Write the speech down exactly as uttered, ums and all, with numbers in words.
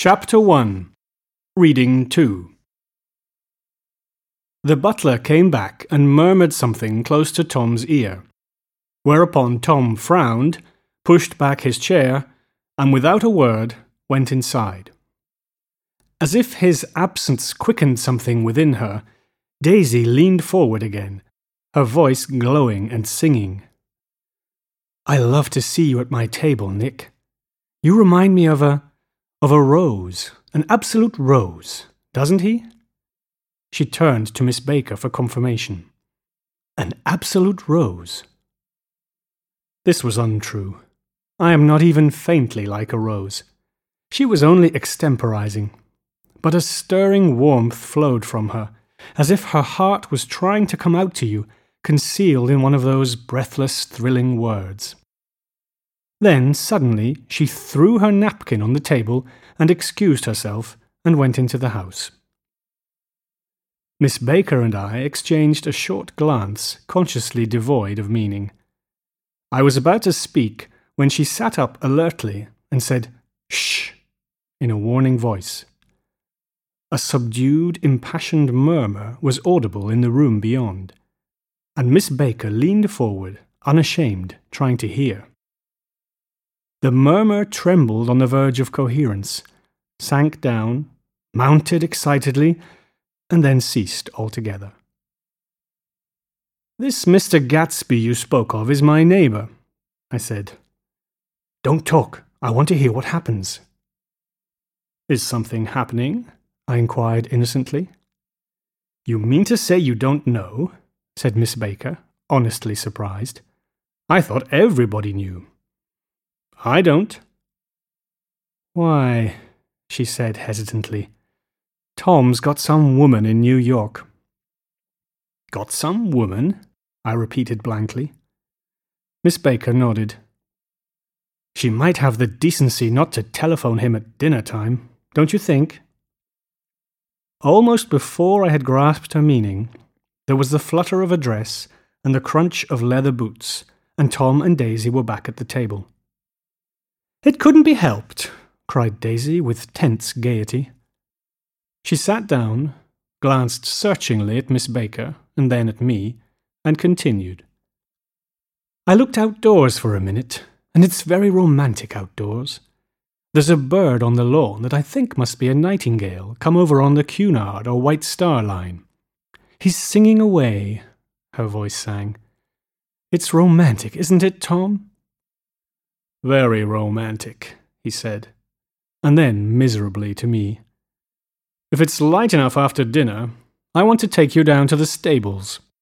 Chapter one. Reading two. The butler came back and murmured something close to Tom's ear, whereupon Tom frowned, pushed back his chair, and without a word went inside. As if his absence quickened something within her, Daisy leaned forward again, her voice glowing and singing. "I love to see you at my table, Nick. You remind me of a... of a rose, an absolute rose, doesn't he?" She turned to Miss Baker for confirmation. "An absolute rose?" This was untrue. I am not even faintly like a rose. She was only extemporizing. But a stirring warmth flowed from her, as if her heart was trying to come out to you, concealed in one of those breathless, thrilling words. Then, suddenly, she threw her napkin on the table and excused herself and went into the house. Miss Baker and I exchanged a short glance, consciously devoid of meaning. I was about to speak when she sat up alertly and said, "Shh," in a warning voice. A subdued, impassioned murmur was audible in the room beyond, and Miss Baker leaned forward, unashamed, trying to hear. The murmur trembled on the verge of coherence, sank down, mounted excitedly, and then ceased altogether. "This Mister Gatsby you spoke of is my neighbour," I said. "Don't talk. I want to hear what happens." "Is something happening?" I inquired innocently. "You mean to say you don't know?" said Miss Baker, honestly surprised. "I thought everybody knew." "I don't." "Why," she said hesitantly, "Tom's got some woman in New York." "Got some woman?" I repeated blankly. Miss Baker nodded. "She might have the decency not to telephone him at dinner time, don't you think?" Almost before I had grasped her meaning, there was the flutter of a dress and the crunch of leather boots, and Tom and Daisy were back at the table. "It couldn't be helped," cried Daisy with tense gaiety. She sat down, glanced searchingly at Miss Baker and then at me, and continued. "I looked outdoors for a minute, and it's very romantic outdoors. There's a bird on the lawn that I think must be a nightingale come over on the Cunard or White Star Line. He's singing away," her voice sang. "It's romantic, isn't it, Tom?" "Very romantic," he said, and then miserably to me, "If it's light enough after dinner, I want to take you down to the stables."